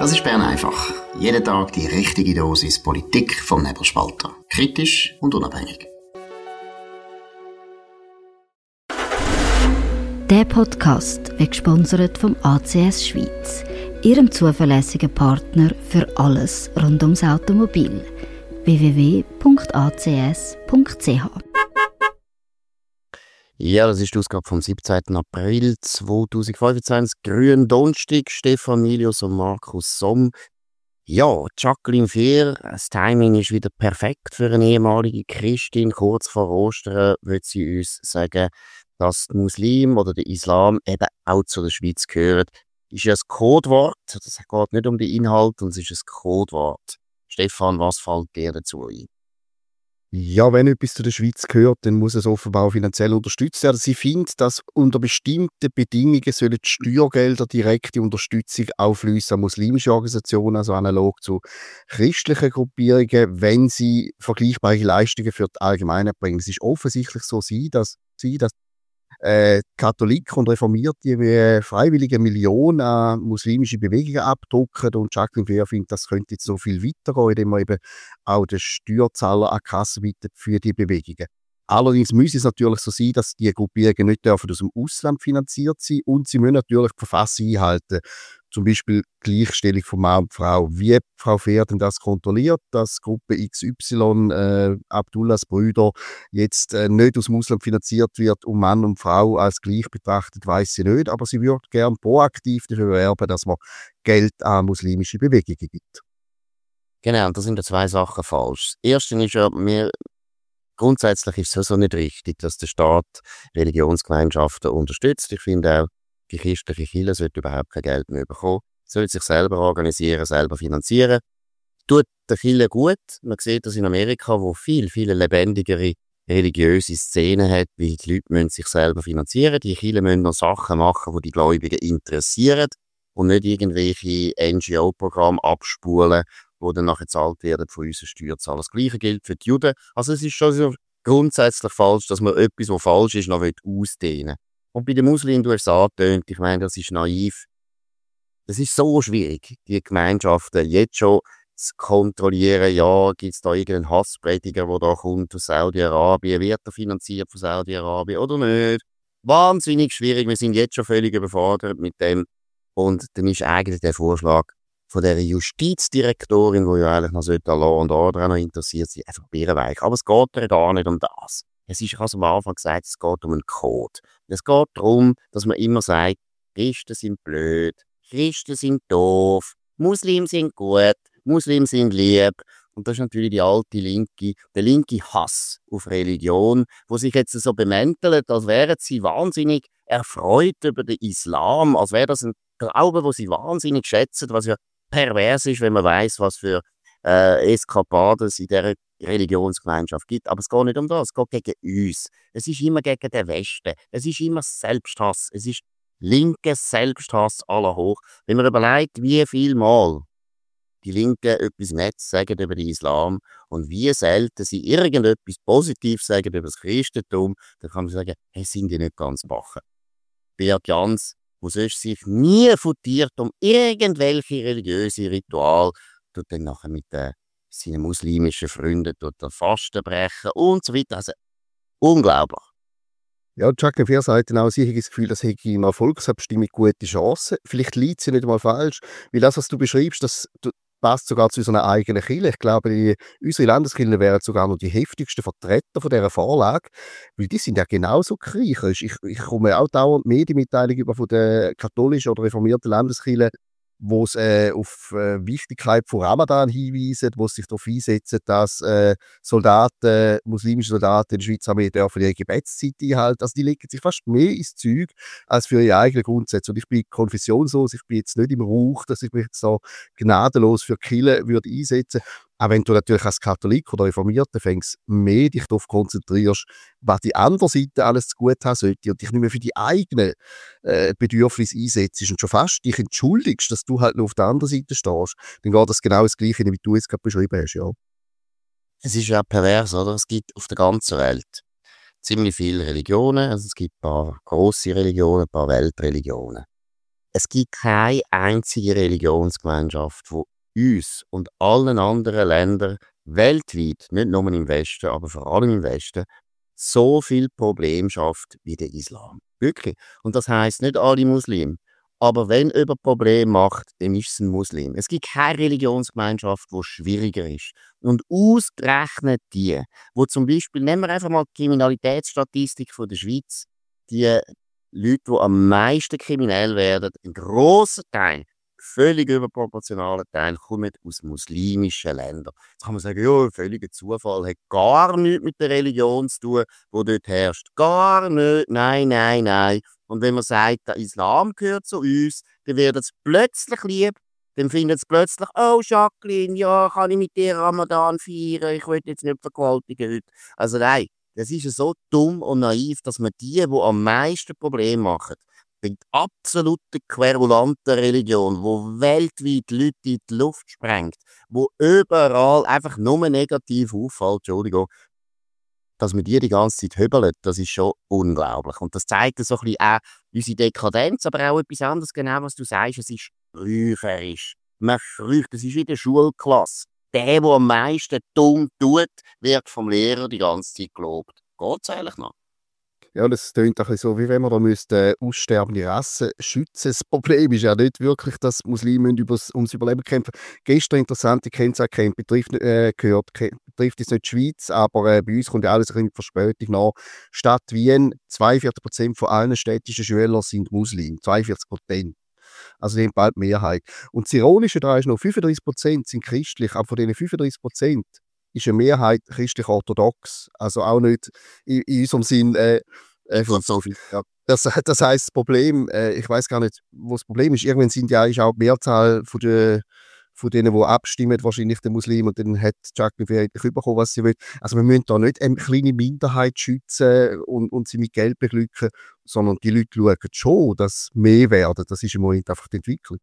Das ist Bern einfach. Jeden Tag die richtige Dosis Politik vom Nebelspalter. Kritisch und unabhängig. Der Podcast wird gesponsert vom ACS Schweiz, ihrem zuverlässigen Partner für alles rund ums Automobil. www.acs.ch. Ja, das ist die Ausgabe vom 17. April 2025. Grünen Donnerstag, Stefan Milius und Markus Somm. Ja, Jacqueline Fehr, das Timing ist wieder perfekt für eine ehemalige Christin. Kurz vor Ostern wird sie uns sagen, dass die Muslim oder der Islam eben auch zu der Schweiz gehört. Ist ja ein Codewort, das geht nicht um den Inhalt, und es ist ein Codewort. Stefan, was fällt dir dazu ein? Ja, wenn etwas zu der Schweiz gehört, dann muss es offenbar auch finanziell unterstützt werden. Sie findet, dass unter bestimmten Bedingungen sollen die Steuergelder direkte Unterstützung auch fließen an muslimische Organisationen, also analog zu christlichen Gruppierungen, wenn sie vergleichbare Leistungen für die Allgemeinheit bringen. Es ist offensichtlich so, dass Katholiken und Reformierte wie freiwillige Millionen an muslimische Bewegungen abdrucken, und Jacqueline Fehr findet, das könnte jetzt so viel weitergehen, indem man eben auch den Steuerzahler an die Kasse bietet für die Bewegungen. Allerdings müsse es natürlich so sein, dass die Gruppierungen nicht aus dem Ausland finanziert sein, und sie müssen natürlich die Verfassung einhalten. Zum Beispiel Gleichstellung von Mann und Frau. Wie Frau Fehr denn das kontrolliert, dass Gruppe XY, Abdullahs Brüder, jetzt nicht aus dem Ausland finanziert wird und Mann und Frau als gleich betrachtet, weiss sie nicht. Aber sie würde gerne proaktiv dafür werben, dass man Geld an muslimische Bewegungen gibt. Genau, und da sind ja zwei Sachen falsch. Das Erste ist ja, grundsätzlich ist es so nicht richtig, dass der Staat Religionsgemeinschaften unterstützt. Ich finde auch, die christliche Kirche sollte überhaupt kein Geld mehr bekommen. Sie sollte sich selber organisieren, selber finanzieren. Tut der Kirche gut. Man sieht das in Amerika, wo viel lebendigere religiöse Szenen hat, wie die Leute müssen sich selber finanzieren. Die Kirche müssen noch Sachen machen, die die Gläubigen interessieren, und nicht irgendwelche NGO-Programme abspulen, die dann nachher gezahlt werden von unseren Steuerzahlern. Das Gleiche gilt für die Juden. Also es ist schon so grundsätzlich falsch, dass man etwas, was falsch ist, noch ausdehnen will. Und bei den Muslimen, du hast es angetönt, ich meine, das ist naiv. Es ist so schwierig, die Gemeinschaften jetzt schon zu kontrollieren. Ja, gibt es da irgendeinen Hassprediger, der da kommt aus Saudi-Arabien? Wird er finanziert von Saudi-Arabien oder nicht? Wahnsinnig schwierig, wir sind jetzt schon völlig überfordert mit dem. Und dann ist eigentlich der Vorschlag von der Justizdirektorin, die ja eigentlich noch Law and Order auch noch interessiert sein, einfach birrenweich. Aber es geht ja da nicht um das. Ich habe am Anfang gesagt, es geht um einen Code. Es geht darum, dass man immer sagt, Christen sind blöd, Christen sind doof, Muslimen sind gut, Muslimen sind lieb. Und das ist natürlich der linke Hass auf Religion, wo sich jetzt so bemäntelt, als wären sie wahnsinnig erfreut über den Islam, als wäre das ein Glaube, den sie wahnsinnig schätzen, was ja pervers ist, wenn man weiß, was für Eskapaden es in dieser Religionsgemeinschaft gibt. Aber es geht nicht um das, es geht gegen uns. Es ist immer gegen den Westen. Es ist immer Selbsthass. Es ist linker Selbsthass aller hoch. Wenn man überlegt, wie viel Mal die Linken etwas Nettes sagen über den Islam und wie selten sie irgendetwas Positives sagen über das Christentum, dann kann man sagen, hey, sind die nicht ganz bachen. Beat Jans, wo sonst sich nie futiert um irgendwelche religiöse Rituale, tut dann nachher mit seinen muslimischen Freunden den Fasten brechen und so weiter. Also, unglaublich. Ja, Jacqueline Fehr sagt auch, sie hat das Gefühl, dass hätte in einer Volksabstimmung gute Chancen. Vielleicht liegt sie nicht mal falsch, weil das, was du beschreibst, das passt sogar zu so einer eigenen Kirche. Ich glaube, unsere Landeskirchen wären sogar noch die heftigsten Vertreter von dieser Vorlage, weil die sind ja genauso kriecherisch. Ich komme auch dauernd Medienmitteilungen über von den katholischen oder reformierten Landeskirchen, wo es auf Wichtigkeit von Ramadan hinweisen, wo es sich darauf einsetzen, dass muslimische Soldaten in der Schweizer Armee dürfen ihre Gebetszeit einhalten. Also die legen sich fast mehr ins Zeug als für ihre eigenen Grundsätze. Und ich bin konfessionslos, ich bin jetzt nicht im Rauch, dass ich mich jetzt so gnadenlos für Kirche würde einsetzen. Auch wenn du natürlich als Katholik oder Reformierter fängst, mehr dich darauf konzentrierst, was die andere Seite alles zu gut haben sollte und dich nicht mehr für die eigenen Bedürfnisse einsetzt und schon fast dich entschuldigst, dass du halt nur auf der anderen Seite stehst, dann geht das genau das Gleiche, wie du es gerade beschrieben hast, ja. Es ist ja pervers, oder? Es gibt auf der ganzen Welt ziemlich viele Religionen. Also es gibt ein paar grosse Religionen, ein paar Weltreligionen. Es gibt keine einzige Religionsgemeinschaft, die uns und allen anderen Ländern weltweit, nicht nur im Westen, aber vor allem im Westen, so viel Problem schafft wie der Islam. Wirklich. Und das heisst nicht alle Muslime. Aber wenn jemand Probleme macht, dann ist es ein Muslim. Es gibt keine Religionsgemeinschaft, die schwieriger ist. Und ausgerechnet die zum Beispiel, nehmen wir einfach mal die Kriminalitätsstatistik von der Schweiz, die Leute, die am meisten kriminell werden, ein grosser Teil, völlig überproportionaler Teil, kommen aus muslimischen Ländern. Jetzt kann man sagen, ja, völliger Zufall, hat gar nichts mit der Religion zu tun, die dort herrscht. Gar nicht, nein. Und wenn man sagt, der Islam gehört zu uns, dann wird es plötzlich lieb, dann findet es plötzlich, oh Jacqueline, ja, kann ich mit dir Ramadan feiern, ich will jetzt nicht vergewaltigen heute. Also nein, das ist ja so dumm und naiv, dass man die am meisten Probleme machen, mit absoluter querulanter Religion, die weltweit Leute in die Luft sprengt, die überall einfach nur negativ auffällt, Entschuldigung, dass man die ganze Zeit höbelt, das ist schon unglaublich. Und das zeigt so ein bisschen auch unsere Dekadenz, aber auch etwas anderes, genau was du sagst, es ist räucherisch. Man räucht, das ist wie die Schulklasse. Der am meisten dumm tut, wird vom Lehrer die ganze Zeit gelobt. Geht's eigentlich noch? Ja, das klingt ein bisschen so, wie wenn man da aussterbende Rassen schützen. Das Problem ist ja nicht wirklich, dass Muslime ums Überleben kämpfen. Gestern interessante Kennzeichen betrifft jetzt nicht die Schweiz, aber bei uns kommt ja alles in Verspätung nach. Stadt Wien, 42% von allen städtischen Schülern sind Muslime. 42%. Also die haben bald Mehrheit. Und das Ironische daran ist noch, 35% sind christlich, aber von diesen 35% ist eine Mehrheit christlich-orthodox. Also auch nicht in unserem Sinn. Ja. Das heisst, das Problem, ich weiß gar nicht, wo das Problem ist. Irgendwann ist auch die Mehrzahl von denen, die abstimmen, wahrscheinlich der Muslim, und dann hat Jacqueline vielleicht bekommen, was sie will. Also wir müssen da nicht eine kleine Minderheit schützen und sie mit Geld beglücken, sondern die Leute schauen schon, dass mehr werden. Das ist im Moment einfach die Entwicklung.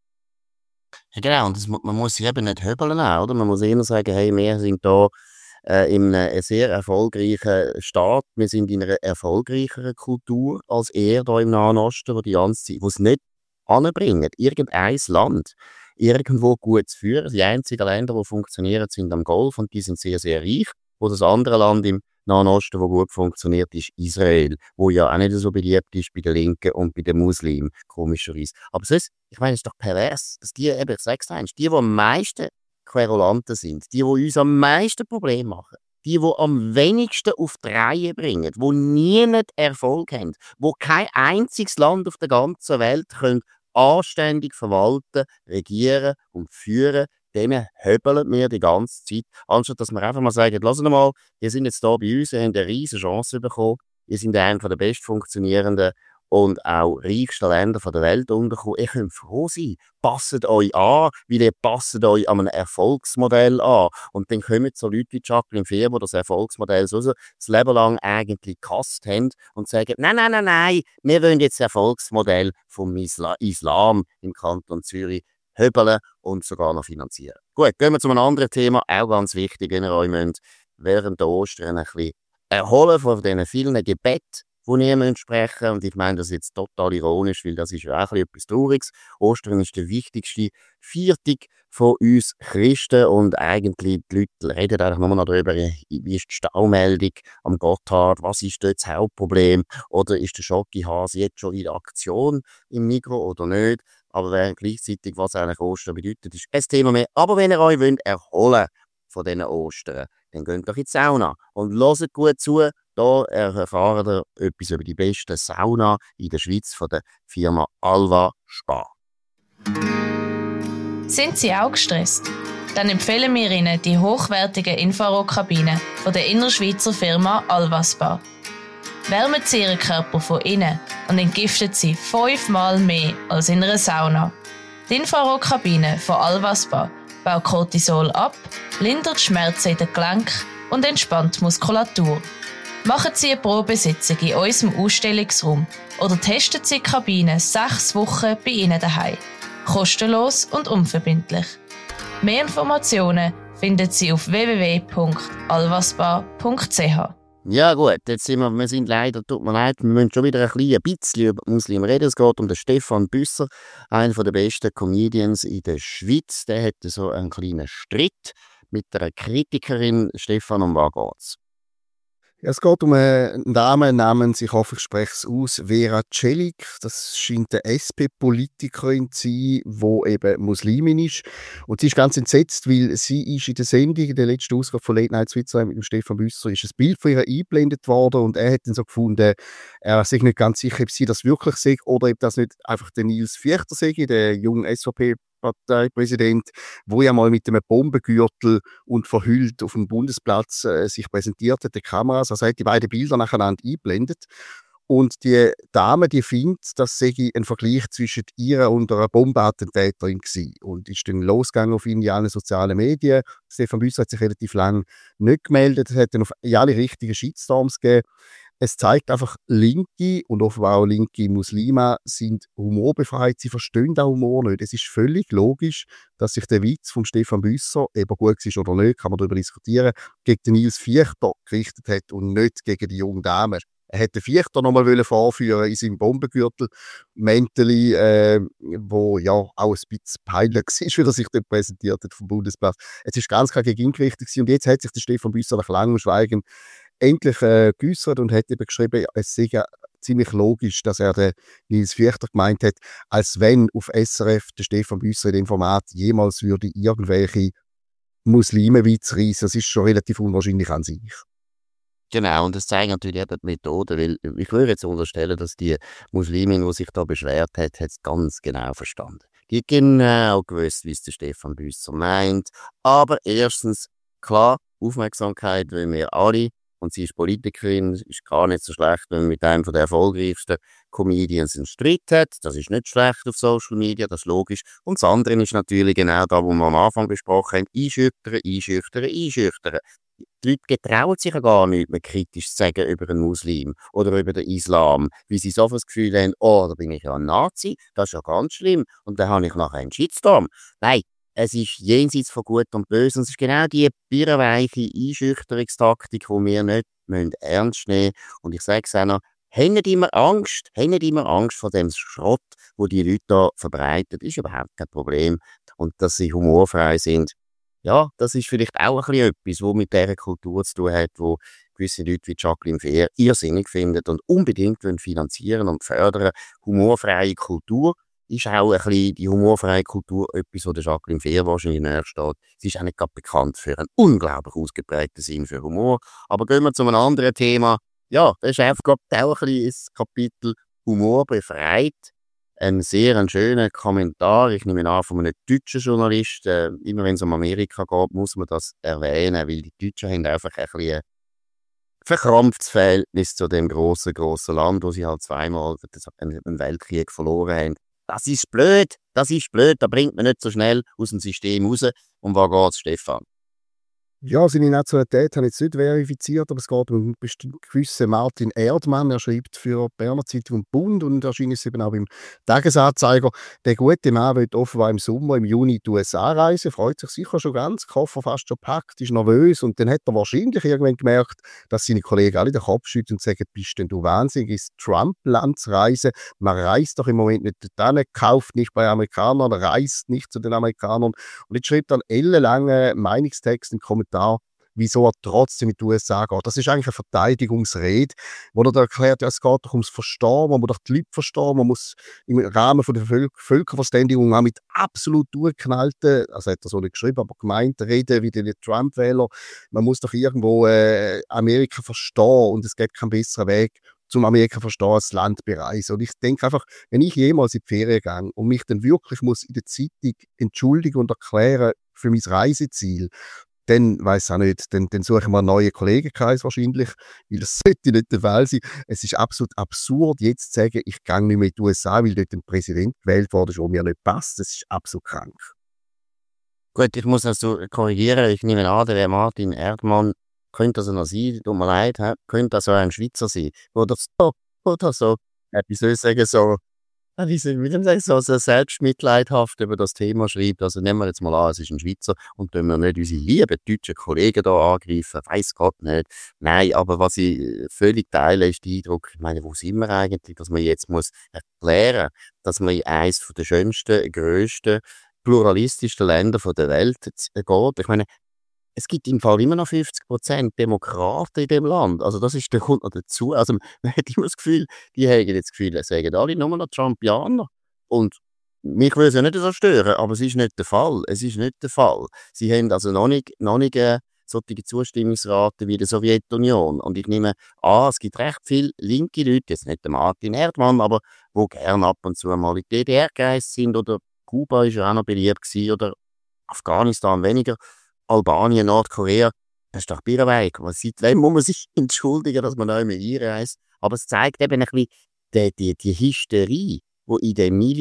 Ja, genau, und man muss sich eben nicht höbeln auch, oder? Man muss eher sagen, hey, wir sind da in einem sehr erfolgreichen Staat, wir sind in einer erfolgreicheren Kultur als hier im Nahen Osten, wo die ganze Zeit, wo es nicht anbringen, irgendein Land irgendwo gut zu führen. Die einzigen Länder, die funktionieren, sind am Golf und die sind sehr, sehr reich. Wo das andere Land im Nahen Osten, das gut funktioniert, ist Israel, wo ja auch nicht so beliebt ist bei den Linken und bei den Muslimen, komischerweise. Aber sonst, ich meine, es ist doch pervers, dass die, eben, ich sag's dir, die am meisten Querulanten sind, die uns am meisten Probleme machen, die am wenigsten auf die Reihe bringen, die nie Erfolg haben, wo kein einziges Land auf der ganzen Welt können anständig verwalten, regieren und führen, dem höbeln wir die ganze Zeit, anstatt dass wir einfach mal sagen, lasst mal, ihr seid jetzt da bei uns, ihr habt eine riesige Chance bekommen, ihr seid einer der best funktionierenden und auch reichsten Länder der Welt untergekommen. Ihr könnt froh sein, passt euch an, weil ihr passt euch an einem Erfolgsmodell an. Und dann kommen so Leute wie Jacqueline Fehr, die das Erfolgsmodell so das Leben lang eigentlich gehasst haben und sagen, nein, wir wollen jetzt das Erfolgsmodell vom Islam im Kanton Zürich höbeln und sogar noch finanzieren. Gut, gehen wir zu einem anderen Thema, auch ganz wichtig, wenn ihr euch während der Ostern ein bisschen erholen von diesen vielen Gebeten, die ihr sprechen müsst. Und ich meine das jetzt total ironisch, weil das ist ja auch etwas Trauriges. Ostern ist der wichtigste Viertag von uns Christen und eigentlich die Leute reden eigentlich nur noch darüber, wie ist die Staumeldung am Gotthard, was ist dort das Hauptproblem oder ist der Schocki-Hase jetzt schon in der Aktion im Migros oder nicht. Aber während gleichzeitig, was eigentlich Ostern bedeutet, ist ein Thema mehr. Aber wenn ihr euch erholen von diesen Ostern, dann geht doch in die Sauna und hört gut zu. Da erfahren wir etwas über die beste Sauna in der Schweiz von der Firma Alva Spa. Sind Sie auch gestresst? Dann empfehlen wir Ihnen die hochwertige Infrarotkabine von der Innerschweizer Firma Alva Spa. Wärmen Sie Ihren Körper von innen und entgiftet Sie 5-mal mehr als in einer Sauna. Die Infrarotkabine von Alva Spa baut Cortisol ab, lindert Schmerzen in den Gelenken und entspannt die Muskulatur. Machen Sie eine Probesitzung in unserem Ausstellungsraum oder testen Sie die Kabine 6 Wochen bei Ihnen daheim. Kostenlos und unverbindlich. Mehr Informationen finden Sie auf www.alvaspa.ch. Ja gut, jetzt sind wir sind leider, tut mir leid, wir müssen schon wieder ein bisschen über Muslime reden. Es geht um den Stefan Büsser, einer der besten Comedians in der Schweiz. Der hatte so einen kleinen Streit mit einer Kritikerin. Stefan, um was geht's? Ja, es geht um eine Dame namens, ich hoffe, ich spreche es aus, Vera Celik. Das scheint eine SP-Politikerin zu sein, die eben Muslimin ist. Und sie ist ganz entsetzt, weil sie ist in der Sendung, in der letzten Ausgabe von Late Night Switzerland mit dem Stefan Büsser, ist ein Bild von ihr eingeblendet worden und er hat dann so gefunden, er sei nicht ganz sicher, ob sie das wirklich sei oder ob das nicht einfach der Nils Vierter sei, der junge SVP-Parteipräsident, wo ja mal mit einem Bombengürtel und verhüllt auf dem Bundesplatz sich präsentiert hat, die Kameras, also hat die beiden Bilder nacheinander eingeblendet. Und die Dame, die findet, das sei ein Vergleich zwischen ihr und einer Bombenattentäterin gewesen. Und ist dann losgegangen auf ihn in allen sozialen Medien. Stefan Büsser hat sich relativ lange nicht gemeldet. Es hat dann auf alle richtigen Shitstorms gegeben. Es zeigt einfach, Linke und offenbar auch linke Muslime sind humorbefreit. Sie verstehen den Humor nicht. Es ist völlig logisch, dass sich der Witz von Stefan Büsser, eben gut ist oder nicht, kann man darüber diskutieren, gegen den Nils Vierter gerichtet hat und nicht gegen die junge Dame. Er hätte Vierter noch mal vorführen in seinem Bombengürtel, Mänteli, wo ja auch ein bisschen peinlich war, wie er sich dort präsentiert hat vom Bundesplatz. Es ist ganz klar gegen ihn gerichtet und jetzt hat sich der Stefan Büsser nach langem Schweigen endlich geäussert und hat eben geschrieben, es sei ja ziemlich logisch, dass er den Nils Vierter gemeint hat, als wenn auf SRF der Stefan Büsser in dem Format jemals würde irgendwelche Muslime-Witze reissen. Das ist schon relativ unwahrscheinlich an sich. Genau, und das zeigt natürlich eben die Methode, weil ich würde jetzt unterstellen, dass die Muslimin, die sich da beschwert hat, es ganz genau verstanden. Die hat genau gewusst, wie es der Stefan Büsser meint. Aber erstens, klar, Aufmerksamkeit wollen wir alle. Und sie ist Politikerin, ist gar nicht so schlecht, wenn man mit einem der erfolgreichsten Comedians einen Streit hat. Das ist nicht schlecht auf Social Media, das ist logisch. Und das andere ist natürlich genau da, wo wir am Anfang besprochen haben, einschüchtern, einschüchtern, einschüchtern. Die Leute getrauen sich ja gar nicht mehr kritisch zu sagen über einen Muslim oder über den Islam, weil sie so das Gefühl haben, oh, da bin ich ja ein Nazi, das ist ja ganz schlimm und dann habe ich nachher einen Shitstorm. Nein, es ist jenseits von Gut und Böse und es ist genau die birrenweiche Einschüchterungstaktik, die wir nicht ernst nehmen müssen. Und ich sage es auch noch, habt nicht immer Angst vor dem Schrott, wo die Leute da verbreiten, ist überhaupt kein Problem. Und dass sie humorfrei sind, ja, das ist vielleicht auch ein bisschen etwas, was mit dieser Kultur zu tun hat, wo gewisse Leute wie Jacqueline Fehr irrsinnig finden und unbedingt finanzieren und fördern. Humorfreie Kultur ist auch ein bisschen die humorfreie Kultur etwas, wo der Jacqueline Fehr wahrscheinlich näher steht. Sie ist auch nicht gerade bekannt für einen unglaublich ausgeprägten Sinn für Humor. Aber gehen wir zu einem anderen Thema. Ja, das ist einfach auch ein bisschen das Kapitel Humor befreit. Ein sehr schöner Kommentar, ich nehme an, von einem deutschen Journalist. Immer wenn es um Amerika geht, muss man das erwähnen, weil die Deutschen haben einfach ein bisschen ein verkrampftes Verhältnis zu dem grossen Land, wo sie halt zweimal einen Weltkrieg verloren haben. Das ist blöd, da bringt man nicht so schnell aus dem System raus. Um was geht's, Stefan? Ja, seine Nationalität habe ich jetzt nicht verifiziert, aber es geht um einen gewissen Martin Erdmann. Er schreibt für die Berner Zeitung und Bund und erscheint es eben auch im Tagesanzeiger. Der gute Mann will offenbar im Sommer, im Juni in die USA reisen, freut sich sicher schon ganz, Koffer fast schon gepackt, ist nervös und dann hat er wahrscheinlich irgendwann gemerkt, dass seine Kollegen alle den Kopf schütteln und sagen, bist denn du wahnsinnig, ins Trump-Land zu reisen? Man reist doch im Moment nicht dorthin, kauft nicht bei Amerikanern, reist nicht zu den Amerikanern. Und jetzt schreibt er einen ellenlangen Meinungstext im Kommentar, wieso er trotzdem in die USA geht. Das ist eigentlich eine Verteidigungsrede, wo er da erklärt, ja, es geht doch ums Verstehen, man muss doch die Leute verstehen, man muss im Rahmen von der Völkerverständigung auch mit absolut durchgeknallten, also hat er so nicht geschrieben, aber gemeint, reden wie die Trump-Wähler. Man muss doch irgendwo Amerika verstehen und es gibt keinen besseren Weg, zum Amerika verstehen, als Land bereisen. Und ich denke einfach, wenn ich jemals in die Ferien gehe und mich dann wirklich muss in der Zeitung entschuldigen und erklären für mein Reiseziel, dann weiss auch nicht, dann suche ich mal einen neuen Kollegenkreis wahrscheinlich, weil das sollte nicht der Fall sein. Es ist absolut absurd, jetzt zu sagen, ich gehe nicht mehr in die USA, weil dort ein Präsident gewählt wurde, der mir nicht passt. Das ist absolut krank. Gut, ich muss also korrigieren, ich nehme an, der Martin Erdmann könnte also noch sein, tut mir leid, könnte also ein Schweizer sein, oder so, wie soll ich sagen, so wie soll man sagen, so selbstmitleidhaft über das Thema schreibt. Also nehmen wir jetzt mal an, es ist ein Schweizer und tun wir nicht unsere lieben deutschen Kollegen da angreifen, weiss Gott nicht. Nein, aber was ich völlig teile, ist der Eindruck, ich meine, wo sind wir eigentlich, dass man jetzt muss erklären, dass man in eines der schönsten, grössten, pluralistischsten Länder der Welt geht. Ich meine, es gibt im Fall immer noch 50% Demokraten in dem Land. Also das ist, der kommt noch dazu. Also man hat immer das Gefühl, die haben jetzt das Gefühl, es sagen alle nur noch Trumpianer. Und mich würde es ja nicht so stören, aber es ist nicht der Fall. Es ist nicht der Fall. Sie haben also noch nicht solche Zustimmungsraten wie der Sowjetunion. Und ich nehme an, es gibt recht viele linke Leute, jetzt nicht der Martin Erdmann, aber wo gerne ab und zu mal in die DDR gereist sind, oder Kuba ist ja auch noch beliebt gewesen, oder Afghanistan weniger. Albanien, Nordkorea, das ist doch Birrenweig. Seit wann muss man sich entschuldigen, dass man nicht mehr einreist? Aber es zeigt eben ein bisschen die Hysterie, die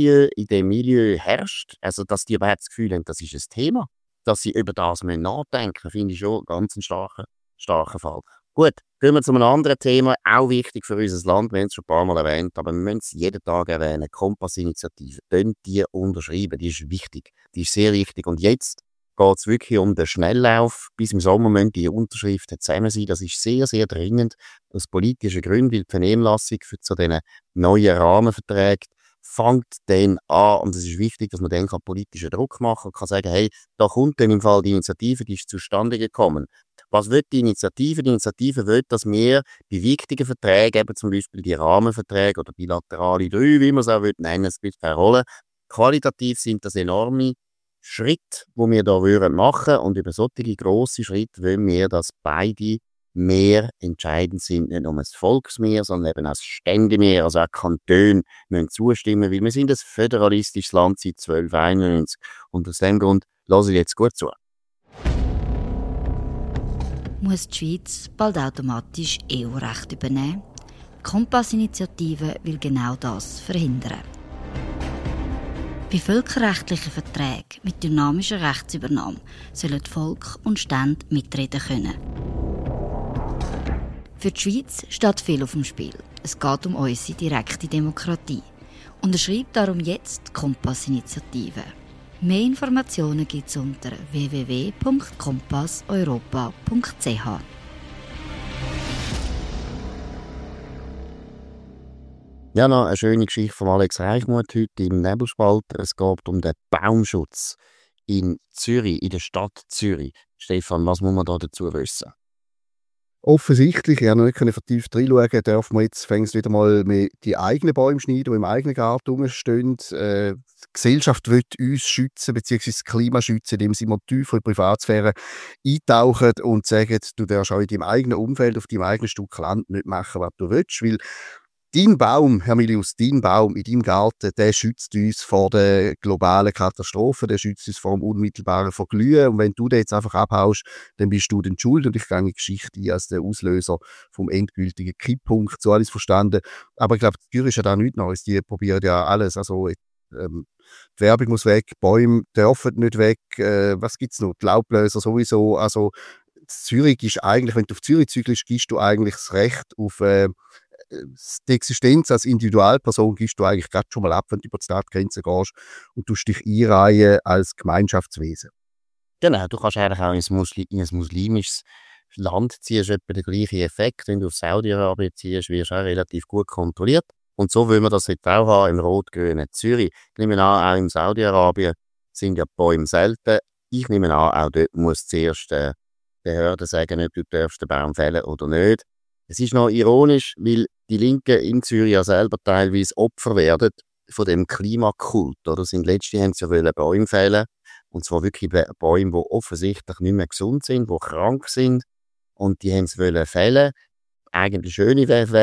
in dem Milieu herrscht. Also, dass die überhaupt das Gefühl haben, das ist ein Thema. Dass sie über das nachdenken müssen, finde ich schon ganz einen starken Fall. Gut, gehen wir zu einem anderen Thema, auch wichtig für unser Land, wir haben es schon ein paar Mal erwähnt, aber wir müssen es jeden Tag erwähnen. Kompass-Initiative, die unterschreiben, die ist wichtig, die ist sehr wichtig. Und jetzt geht es wirklich um den Schnelllauf. Bis im Sommer müssen die Unterschriften zusammen sein. Das ist sehr, sehr dringend. Aus politischen Gründen, weil die Vernehmlassung für zu diesen neuen Rahmenverträgen fängt dann an. Und es ist wichtig, dass man dann politischen Druck machen kann, sagen, hey, da kommt dann im Fall die Initiative, die ist zustande gekommen. Was will die Initiative? Die Initiative will, dass wir bei wichtigen Verträgen, eben zum Beispiel die Rahmenverträge oder bilaterale 3, wie man es auch nennen will, es spielt keine Rolle. Qualitativ sind das enorme Schritt, wo wir da machen würden. Und über solche grosse Schritte wollen wir, dass beide mehr entscheidend sind, nicht nur das Volksmehr, sondern eben auch das Ständemehr, also auch Kantone müssen zustimmen, weil wir sind ein föderalistisches Land seit 1291 und aus dem Grund höre ich jetzt gut zu. Muss die Schweiz bald automatisch EU-Recht übernehmen? Die Kompass-Initiative will genau das verhindern. Bei völkerrechtlichen Verträgen mit dynamischer Rechtsübernahme sollen Volk und Stände mitreden können. Für die Schweiz steht viel auf dem Spiel. Es geht um unsere direkte Demokratie. Unterschreibt darum jetzt die Kompass-Initiative. Mehr Informationen gibt es unter www.kompasseuropa.ch. Ja, noch eine schöne Geschichte von Alex Reichmuth heute im Nebelspalter. Es geht um den Baumschutz in Zürich, in der Stadt Zürich. Stefan, was muss man da dazu wissen? Offensichtlich, ich habe noch nicht vertieft reinschauen, darf man jetzt wieder mal die eigenen Bäume schneiden, die im eigenen Garten rumstehen. Die Gesellschaft will uns schützen, beziehungsweise das Klima schützen, indem sie mal tiefer in die Privatsphäre eintauchen und sagen, du darfst auch in deinem eigenen Umfeld, auf deinem eigenen Stück Land nicht machen, was du willst, weil dein Baum, Herr Milius, dein Baum in deinem Garten, der schützt uns vor der globalen Katastrophe, der schützt uns vor dem unmittelbaren Verglühen. Und wenn du den jetzt einfach abhaust, dann bist du den Schuld. Und ich gehe in die Geschichte ein als der Auslöser vom endgültigen Kipppunkt. So alles verstanden. Aber ich glaube, Zürich ist ja da nichts Neues. Die probieren ja alles. Also, die Werbung muss weg, Bäume dürfen nicht weg. Was gibt es noch? Die Laubbläser sowieso. Also, Zürich ist eigentlich, wenn du auf Zürich zügelst, gibst du eigentlich das Recht auf die Existenz als Individualperson gibst du eigentlich gerade schon mal ab, wenn du über die Stadtgrenze gehst und tust dich einreihen als Gemeinschaftswesen. Genau, du kannst eigentlich auch in ein muslimisches Land ziehen, ist etwa der gleiche Effekt. Wenn du auf Saudi-Arabien ziehst, wirst du auch relativ gut kontrolliert. Und so will man das jetzt auch haben im rot-grünen Zürich. Ich nehme an, auch in Saudi-Arabien sind ja Bäume selten. Ich nehme an, auch dort muss zuerst die Behörden sagen, ob du den Baum fällen oder nicht. Es ist noch ironisch, weil die Linken in Zürich ja selber teilweise Opfer werden von dem Klimakult. Oder? Letzte haben sie ja Bäume fällen. Und zwar wirklich Bäume, die offensichtlich nicht mehr gesund sind, die krank sind. Und die haben es fällen. Eigentlich schöne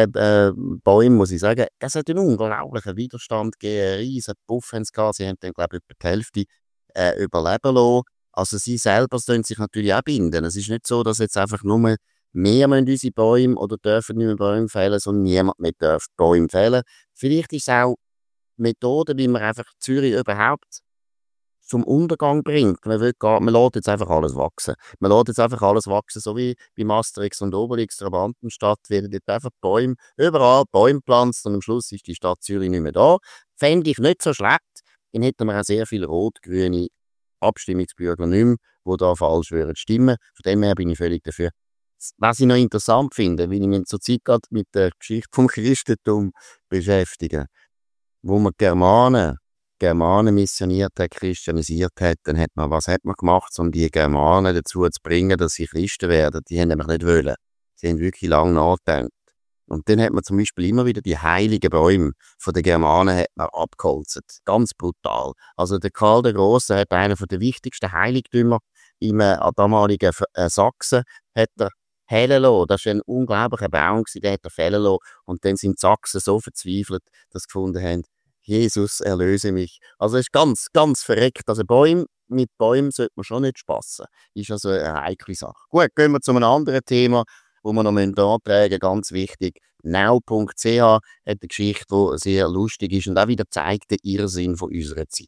Bäume, muss ich sagen. Es hat einen unglaublichen Widerstand gegeben. Einen riesen Puff haben sie gehabt. Sie haben dann, glaube ich, etwa die Hälfte überleben lassen. Also sie selber sollen sich natürlich auch binden. Es ist nicht so, dass jetzt einfach nur wir müssen unsere Bäume oder dürfen nicht mehr Bäume fällen, sondern niemand mehr darf Bäume fällen. Vielleicht ist es auch Methode, wie man einfach Zürich überhaupt zum Untergang bringt. Man lässt jetzt einfach alles wachsen. Man lässt jetzt einfach alles wachsen, so wie bei Asterix und Obelix, Trabantenstadt, werden jetzt einfach Bäume, überall Bäume gepflanzt und am Schluss ist die Stadt Zürich nicht mehr da. Fände ich nicht so schlecht. Dann hätten wir auch sehr viele rot-grüne Abstimmungsbürger nicht mehr, die da falsch würden stimmen. Von dem her bin ich völlig dafür. Was ich noch interessant finde, weil ich mich zurzeit gerade mit der Geschichte vom Christentum beschäftige, wo man Germanen missioniert hat, christianisiert hat, dann was hat man gemacht, um die Germanen dazu zu bringen, dass sie Christen werden? Die haben nämlich nicht wollen. Sie haben wirklich lange nachgedacht. Und dann hat man zum Beispiel immer wieder die heiligen Bäume von den Germanen hat man abgeholzt. Ganz brutal. Also der Karl der Große hat einen der wichtigsten Heiligtümer im damaligen Sachsen hat er fällen lassen. Das war ein unglaublicher Baum, den hat er fällen lassen. Und dann sind die Sachsen so verzweifelt, dass sie gefunden haben, Jesus, erlöse mich. Also es ist ganz, ganz verreckt. Also mit Bäumen sollte man schon nicht spassen. Ist also eine heikle Sache. Gut, gehen wir zu einem anderen Thema, wo wir noch antragen müssen, ganz wichtig. Now.ch hat eine Geschichte, die sehr lustig ist und auch wieder zeigt den Irrsinn von unserer Zeit.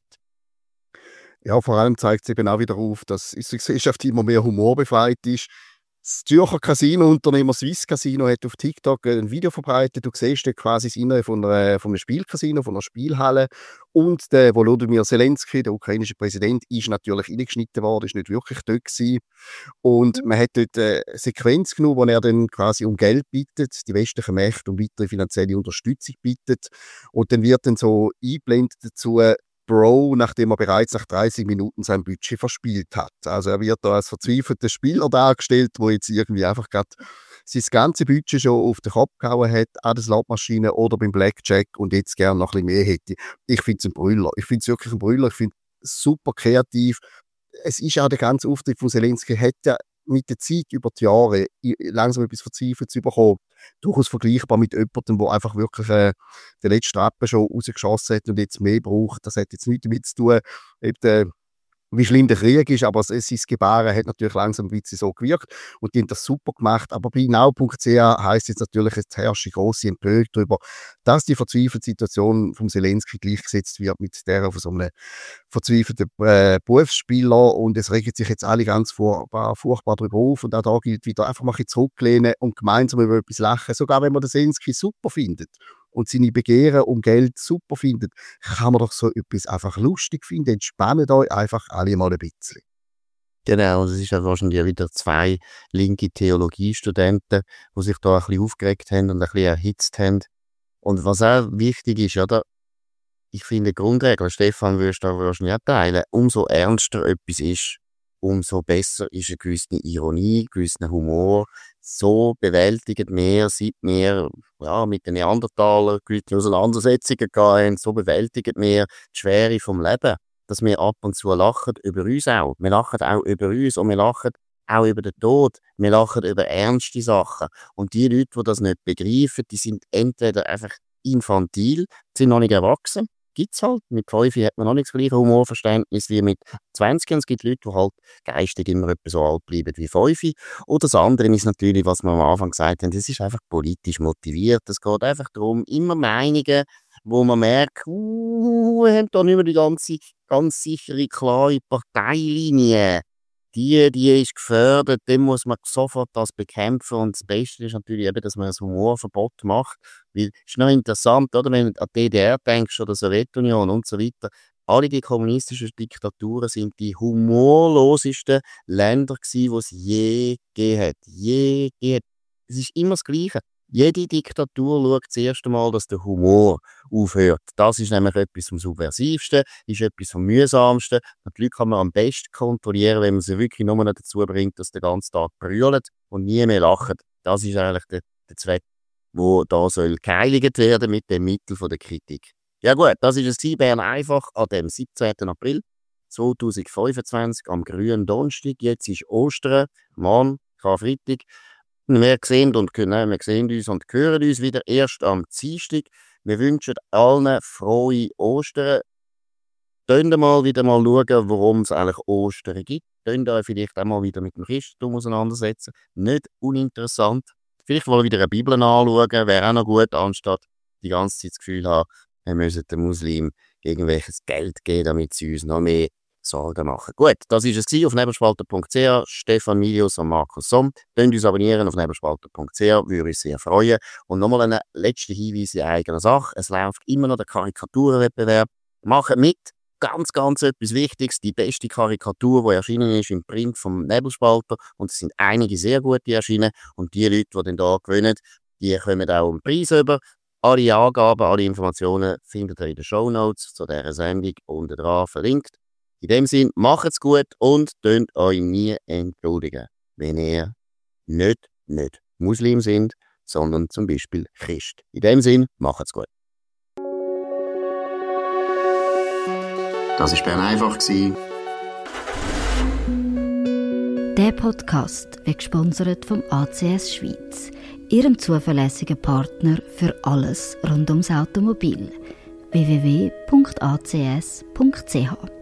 Ja, vor allem zeigt es eben auch wieder auf, dass unsere Gesellschaft immer mehr humorbefreit ist. Das Zürcher Casino-Unternehmer Swiss Casino hat auf TikTok ein Video verbreitet. Du siehst dort quasi das Innere von einem Spielcasino, von einer Spielhalle. Und der Volodymyr Zelensky, der ukrainische Präsident, ist natürlich reingeschnitten worden, ist nicht wirklich dort gewesen. Und man hat dort eine Sequenz genommen, wo er dann quasi um Geld bittet, die westlichen Mächte um weitere finanzielle Unterstützung bittet. Und dann wird dann so eingeblendet dazu, Bro, nachdem er bereits nach 30 Minuten sein Budget verspielt hat. Also er wird da als verzweifelter Spieler dargestellt, der jetzt irgendwie einfach gerade sein ganzes Budget schon auf den Kopf gehauen hat, an der Slotmaschine oder beim Blackjack und jetzt gerne noch ein bisschen mehr hätte. Ich finde es ein Brüller. Ich finde es wirklich ein Brüller. Ich finde es super kreativ. Es ist auch der ganze Auftritt von Zelensky, hat ja mit der Zeit über die Jahre langsam etwas Verzweifeltes bekommen. Durchaus vergleichbar mit jemandem, der einfach wirklich den letzten Rappen schon rausgeschossen hat und jetzt mehr braucht. Das hat jetzt nichts damit zu tun, wie schlimm der Krieg ist, aber sein Gebaren hat natürlich langsam ein bisschen so gewirkt und die haben das super gemacht. Aber bei now.ch heisst jetzt natürlich, es herrscht grosse Empörung darüber, dass die verzweifelte Situation vom Zelensky gleichgesetzt wird mit der von so einem verzweifelten Berufsspieler und es regen sich jetzt alle ganz furchtbar darüber auf und auch da gilt wieder einfach mal ein bisschen zurücklehnen und gemeinsam über etwas lachen. Sogar wenn man den Zelensky super findet und seine Begehren um Geld super findet, kann man doch so etwas einfach lustig finden. Entspannt euch einfach alle mal ein bisschen. Genau, es ist ja wahrscheinlich wieder 2 linke Theologiestudenten, die sich da ein bisschen aufgeregt haben und ein bisschen erhitzt haben. Und was auch wichtig ist, oder? Ich finde Grundregel, Stefan, würdest du da wahrscheinlich auch teilen, umso ernster etwas ist, umso besser ist eine gewisse Ironie, ein gewisser Humor. So bewältigen wir, seit wir mit den Neandertalern gewisse Auseinandersetzungen hatten, so bewältigen wir die Schwere vom Leben, dass wir ab und zu lachen über uns auch. Wir lachen auch über uns und wir lachen auch über den Tod. Wir lachen über ernste Sachen. Und die Leute, die das nicht begreifen, die sind entweder einfach infantil, sind noch nicht erwachsen, gibt's halt. Mit 5 hat man noch nicht das gleiche Humorverständnis wie mit 20. Und es gibt Leute, die halt geistig immer etwa so alt bleiben wie 5. Oder das andere ist natürlich, was wir am Anfang gesagt haben, das ist einfach politisch motiviert. Es geht einfach darum, immer Meinungen, wo man merkt, wir haben da nicht mehr die ganz sichere, klare Parteilinie. Die ist gefördert, dann muss man sofort das bekämpfen und das Beste ist natürlich eben, dass man ein Humorverbot macht, weil es ist noch interessant, oder, wenn du an die DDR denkst oder Sowjetunion und so weiter, alle die kommunistischen Diktaturen sind die humorlosesten Länder gewesen, die es je gegeben hat. Je gegeben. Es ist immer das Gleiche. Jede Diktatur schaut das erste Mal, dass der Humor aufhört. Das ist nämlich etwas vom Subversivsten, ist etwas vom Mühsamsten. Und die Leute kann man am besten kontrollieren, wenn man sie wirklich nur noch dazu bringt, dass der ganze Tag brüllen und nie mehr lachen. Das ist eigentlich der Zweck, wo da soll geheiligt werden mit dem Mittel von der Kritik. Ja gut, das ist es Bern einfach an dem 17. April 2025 am grünen Donnerstag. Jetzt ist Ostern, morgen, Karfreitag. Wir sehen uns und hören uns wieder erst am Dienstag. Wir wünschen allen frohe Ostern. Schauen wieder mal schauen, warum es eigentlich Ostern gibt. Könnt euch vielleicht auch mal wieder mit dem Christentum auseinandersetzen. Nicht uninteressant. Vielleicht mal wieder eine Bibel anschauen, wäre auch noch gut, anstatt die ganze Zeit das Gefühl haben, wir müssen den Muslimen irgendwelches Geld geben, damit sie uns noch mehr Sorgen machen. Gut, das war es auf nebelspalter.ch. Stefan Milius und Markus Somm. Könnt uns abonnieren auf nebelspalter.ch, würde uns sehr freuen. Und nochmal ein letzter Hinweis in eigener Sache. Es läuft immer noch der Karikaturenwettbewerb. Macht mit. Ganz, ganz etwas Wichtiges. Die beste Karikatur, die erschienen ist im Print vom Nebelspalter. Und es sind einige sehr gute erschienen. Und die Leute, die dann da gewinnen, die kommen auch einen Preis über. Alle Angaben, alle Informationen findet ihr in den Shownotes zu dieser Sendung unten dran verlinkt. In dem Sinn, macht's gut und tönt euch nie entschuldigen, wenn ihr nicht Muslim sind, sondern zum Beispiel Christ. In dem Sinn, macht's gut. Das war Bern einfach. Der Podcast wird gesponsert vom ACS Schweiz, ihrem zuverlässigen Partner für alles rund ums Automobil. www.acs.ch